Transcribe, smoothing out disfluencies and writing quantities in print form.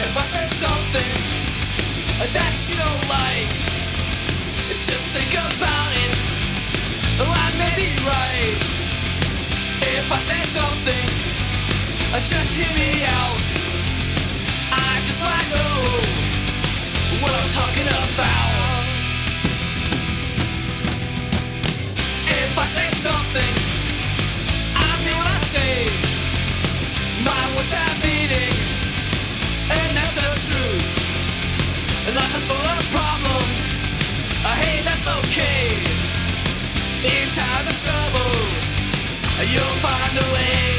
If I said something that you don't like, just think about it. Oh, I may be right. If I say something, just hear me out. I just might know what I'm talking about. If I say something, I mean what I say. My words have meaning, and that's the truth. Life is full of problems. Hey, that's okay. In times of trouble, you'll find a way.